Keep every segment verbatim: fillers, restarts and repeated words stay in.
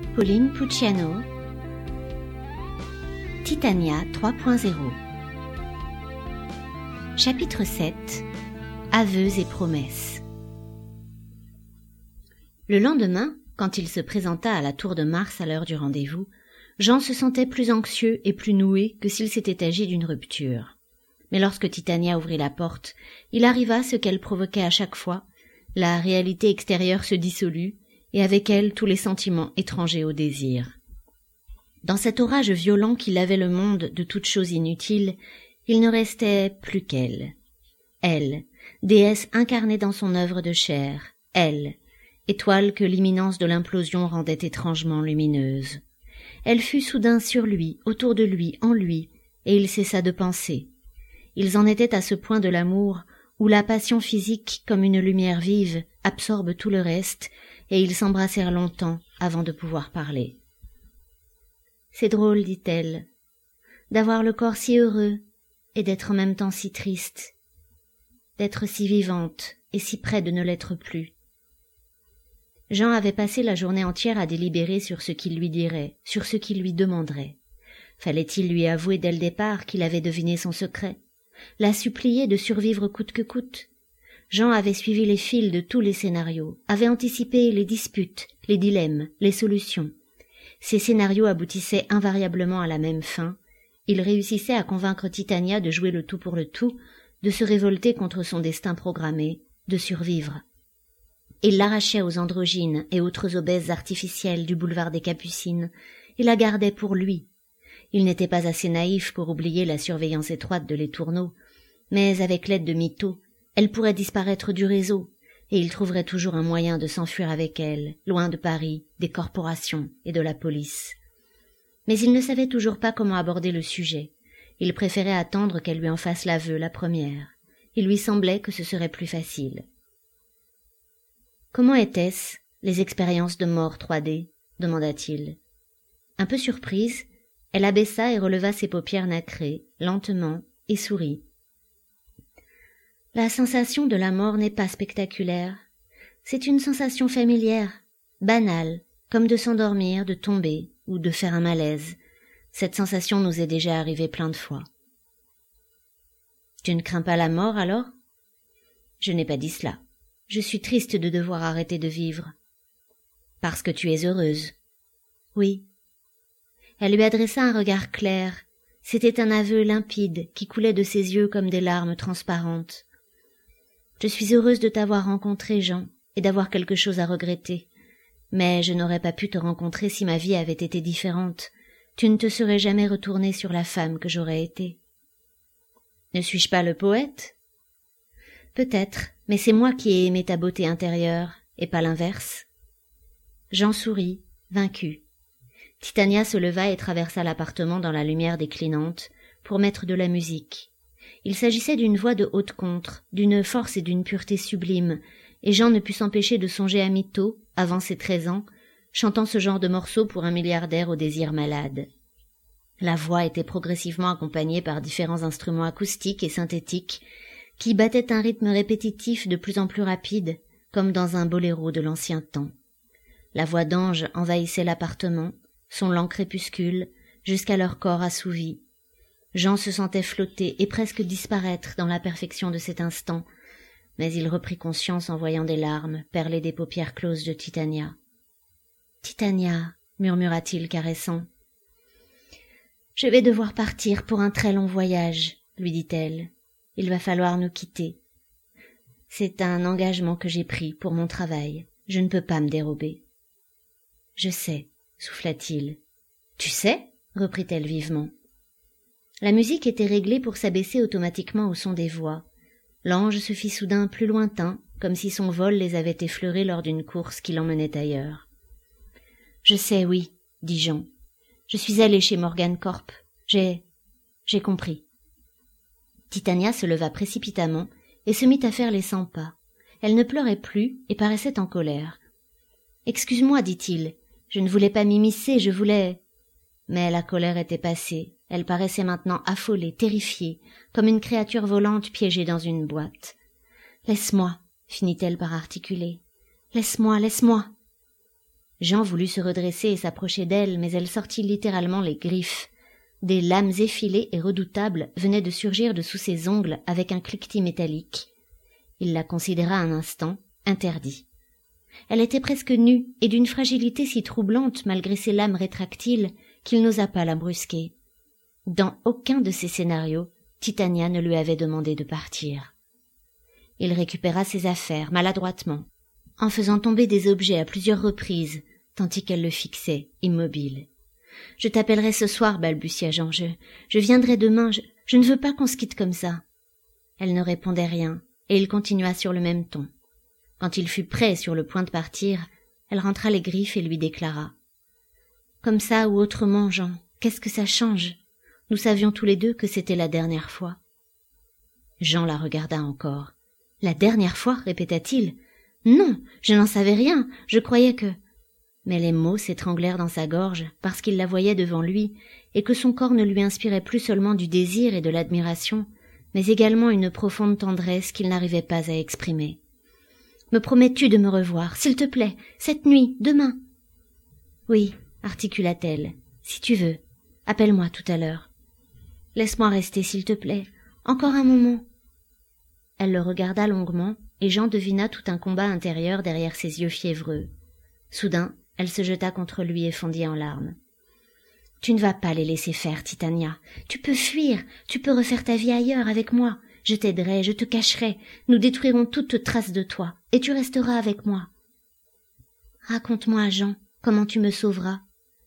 Pauline Pucciano. Titania trois point zéro. Chapitre sept. Aveux et promesses. Le lendemain, quand il se présenta à la Tour de Mars à l'heure du rendez-vous, Jean se sentait plus anxieux et plus noué que s'il s'était agi d'une rupture. Mais lorsque Titania ouvrit la porte, il arriva ce qu'elle provoquait à chaque fois. La réalité extérieure se dissolut, et avec elle tous les sentiments étrangers au désir. Dans cet orage violent qui lavait le monde de toute chose inutile, il ne restait plus qu'elle. Elle, déesse incarnée dans son œuvre de chair, elle, étoile que l'imminence de l'implosion rendait étrangement lumineuse. Elle fut soudain sur lui, autour de lui, en lui, et il cessa de penser. Ils en étaient à ce point de l'amour où la passion physique, comme une lumière vive, absorbe tout le reste, et ils s'embrassèrent longtemps avant de pouvoir parler. « C'est drôle, dit-elle, d'avoir le corps si heureux et d'être en même temps si triste, d'être si vivante et si près de ne l'être plus. » Jean avait passé la journée entière à délibérer sur ce qu'il lui dirait, sur ce qu'il lui demanderait. Fallait-il lui avouer dès le départ qu'il avait deviné son secret, la supplier de survivre coûte que coûte? Jean avait suivi les fils de tous les scénarios, avait anticipé les disputes, les dilemmes, les solutions. Ces scénarios aboutissaient invariablement à la même fin. Il réussissait à convaincre Titania de jouer le tout pour le tout, de se révolter contre son destin programmé, de survivre. Il l'arrachait aux androgynes et autres obèses artificielles du boulevard des Capucines, et la gardait pour lui. Il n'était pas assez naïf pour oublier la surveillance étroite de l'étourneau, mais avec l'aide de Mito, elle pourrait disparaître du réseau, et il trouverait toujours un moyen de s'enfuir avec elle, loin de Paris, des corporations et de la police. Mais il ne savait toujours pas comment aborder le sujet. Il préférait attendre qu'elle lui en fasse l'aveu la première. Il lui semblait que ce serait plus facile. Comment étaient-ce, les expériences de mort trois D? Demanda-t-il. Un peu surprise, elle abaissa et releva ses paupières nacrées, lentement, et sourit. La sensation de la mort n'est pas spectaculaire. C'est une sensation familière, banale, comme de s'endormir, de tomber, ou de faire un malaise. Cette sensation nous est déjà arrivée plein de fois. Tu ne crains pas la mort, alors? Je n'ai pas dit cela. Je suis triste de devoir arrêter de vivre. Parce que tu es heureuse. Oui. Elle lui adressa un regard clair. C'était un aveu limpide qui coulait de ses yeux comme des larmes transparentes. Je suis heureuse de t'avoir rencontré, Jean, et d'avoir quelque chose à regretter. Mais je n'aurais pas pu te rencontrer si ma vie avait été différente. Tu ne te serais jamais retourné sur la femme que j'aurais été. Ne suis-je pas le poète? Peut-être, mais c'est moi qui ai aimé ta beauté intérieure, et pas l'inverse. Jean sourit, vaincu. Titania se leva et traversa l'appartement dans la lumière déclinante pour mettre de la musique. Il s'agissait d'une voix de haute contre, d'une force et d'une pureté sublimes, et Jean ne put s'empêcher de songer à Mito, avant ses treize ans, chantant ce genre de morceau pour un milliardaire au désir malade. La voix était progressivement accompagnée par différents instruments acoustiques et synthétiques qui battaient un rythme répétitif de plus en plus rapide, comme dans un boléro de l'ancien temps. La voix d'ange envahissait l'appartement, son lent crépuscule, jusqu'à leur corps assouvi. Jean se sentait flotter et presque disparaître dans la perfection de cet instant, mais il reprit conscience en voyant des larmes perler des paupières closes de Titania. « Titania, murmura-t-il caressant. « Je vais devoir partir pour un très long voyage, lui dit-elle. Il va falloir nous quitter. C'est un engagement que j'ai pris pour mon travail. Je ne peux pas me dérober. »« Je sais, » souffla-t-il. « Tu sais ?» reprit-elle vivement. La musique était réglée pour s'abaisser automatiquement au son des voix. L'ange se fit soudain plus lointain, comme si son vol les avait effleurés lors d'une course qui l'emmenait ailleurs. « Je sais, oui, » dit Jean. « Je suis allé chez Morgan Corp. J'ai... j'ai compris. » Titania se leva précipitamment et se mit à faire les cent pas. Elle ne pleurait plus et paraissait en colère. « Excuse-moi, dit-il, je ne voulais pas m'immiscer, je voulais... » Mais la colère était passée. Elle paraissait maintenant affolée, terrifiée, comme une créature volante piégée dans une boîte. « Laisse-moi, finit-elle par articuler. « Laisse-moi, laisse-moi. » Jean voulut se redresser et s'approcher d'elle, mais elle sortit littéralement les griffes. Des lames effilées et redoutables venaient de surgir de sous ses ongles avec un cliquetis métallique. Il la considéra un instant, interdit. Elle était presque nue et d'une fragilité si troublante malgré ses lames rétractiles qu'il n'osa pas la brusquer. Dans aucun de ces scénarios, Titania ne lui avait demandé de partir. Il récupéra ses affaires maladroitement, en faisant tomber des objets à plusieurs reprises, tandis qu'elle le fixait, immobile. « Je t'appellerai ce soir, balbutia Jean. Je, je viendrai demain. Je, je ne veux pas qu'on se quitte comme ça. » Elle ne répondait rien, et il continua sur le même ton. Quand il fut prêt sur le point de partir, elle rentra les griffes et lui déclara. « Comme ça ou autrement, Jean, qu'est-ce que ça change? Nous savions tous les deux que c'était la dernière fois. » Jean la regarda encore. « La dernière fois ?» répéta-t-il. « Non, je n'en savais rien, je croyais que... » Mais les mots s'étranglèrent dans sa gorge parce qu'il la voyait devant lui et que son corps ne lui inspirait plus seulement du désir et de l'admiration, mais également une profonde tendresse qu'il n'arrivait pas à exprimer. « Me promets-tu de me revoir, s'il te plaît, cette nuit, demain ?»« Oui, » articula-t-elle, « si tu veux. Appelle-moi tout à l'heure. »« Laisse-moi rester, s'il te plaît. Encore un moment. » Elle le regarda longuement, et Jean devina tout un combat intérieur derrière ses yeux fiévreux. Soudain, elle se jeta contre lui et fondit en larmes. « Tu ne vas pas les laisser faire, Titania. Tu peux fuir, tu peux refaire ta vie ailleurs avec moi. Je t'aiderai, je te cacherai, nous détruirons toute trace de toi, et tu resteras avec moi. »« Raconte-moi, Jean, comment tu me sauveras. »«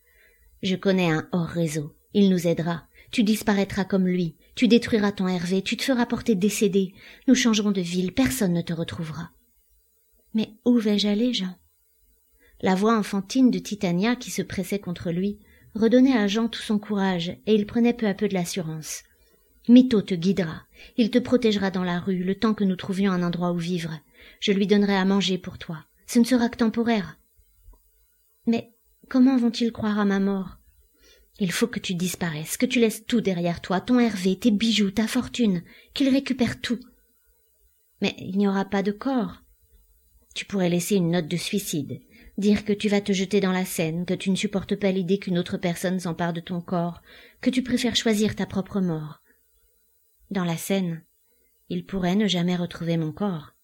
Je connais un hors-réseau, il nous aidera. Tu disparaîtras comme lui, tu détruiras ton Hervé, tu te feras porter décédé. Nous changerons de ville, personne ne te retrouvera. »« Mais où vais-je aller, Jean ?» La voix enfantine de Titania, qui se pressait contre lui, redonnait à Jean tout son courage, et il prenait peu à peu de l'assurance. « Mito te guidera, il te protégera dans la rue, le temps que nous trouvions un endroit où vivre. Je lui donnerai à manger pour toi. Ce ne sera que temporaire. »« Mais comment vont-ils croire à ma mort ? Il faut que tu disparaisses, que tu laisses tout derrière toi, ton Hervé, tes bijoux, ta fortune, qu'ils récupèrent tout. Mais il n'y aura pas de corps. Tu pourrais laisser une note de suicide. » Dire que tu vas te jeter dans la Seine, que tu ne supportes pas l'idée qu'une autre personne s'empare de ton corps, que tu préfères choisir ta propre mort. Dans la Seine, ils pourraient ne jamais retrouver mon corps.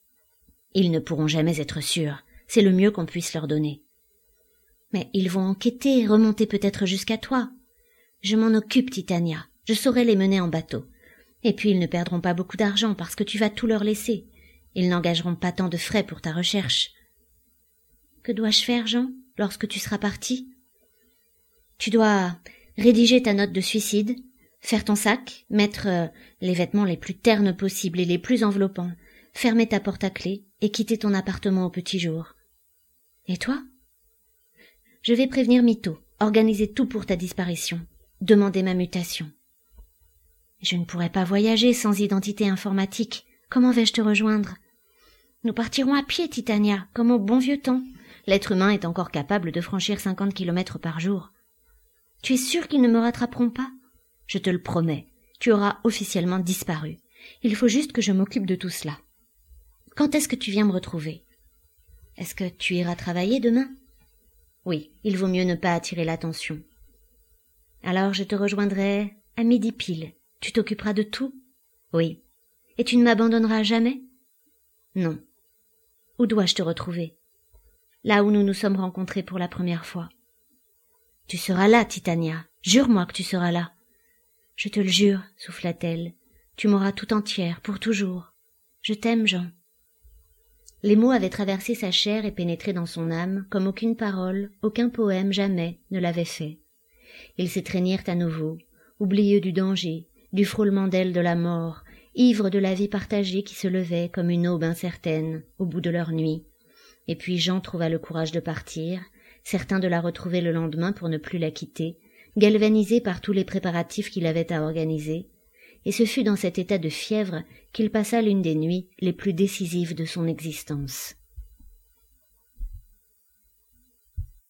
Ils ne pourront jamais être sûrs, c'est le mieux qu'on puisse leur donner. Mais ils vont enquêter, remonter peut-être jusqu'à toi. Je m'en occupe, Titania, je saurai les mener en bateau. Et puis ils ne perdront pas beaucoup d'argent parce que tu vas tout leur laisser. Ils n'engageront pas tant de frais pour ta recherche. Que dois-je faire, Jean, lorsque tu seras parti? Tu dois rédiger ta note de suicide, faire ton sac, mettre euh, les vêtements les plus ternes possibles et les plus enveloppants, fermer ta porte à clé et quitter ton appartement au petit jour. Et toi? Je vais prévenir Mito, organiser tout pour ta disparition, demander ma mutation. Je ne pourrai pas voyager sans identité informatique. Comment vais-je te rejoindre? Nous partirons à pied, Titania, comme au bon vieux temps. L'être humain est encore capable de franchir cinquante kilomètres par jour. Tu es sûr qu'ils ne me rattraperont pas? Je te le promets, tu auras officiellement disparu. Il faut juste que je m'occupe de tout cela. Quand est-ce que tu viens me retrouver? Est-ce que tu iras travailler demain? Oui, il vaut mieux ne pas attirer l'attention. Alors je te rejoindrai à midi pile. Tu t'occuperas de tout? Oui. Et tu ne m'abandonneras jamais? Non. Où dois-je te retrouver? Là où nous nous sommes rencontrés pour la première fois. Tu seras là, Titania. Jure-moi que tu seras là. Je te le jure, souffla-t-elle. Tu m'auras tout entière, pour toujours. Je t'aime, Jean. Les mots avaient traversé sa chair et pénétré dans son âme, comme aucune parole, aucun poème jamais ne l'avait fait. Ils s'étreignirent à nouveau, oublieux du danger, du frôlement d'ailes de la mort, ivres de la vie partagée qui se levait comme une aube incertaine au bout de leur nuit. Et puis Jean trouva le courage de partir, certain de la retrouver le lendemain pour ne plus la quitter, galvanisé par tous les préparatifs qu'il avait à organiser, et ce fut dans cet état de fièvre qu'il passa l'une des nuits les plus décisives de son existence.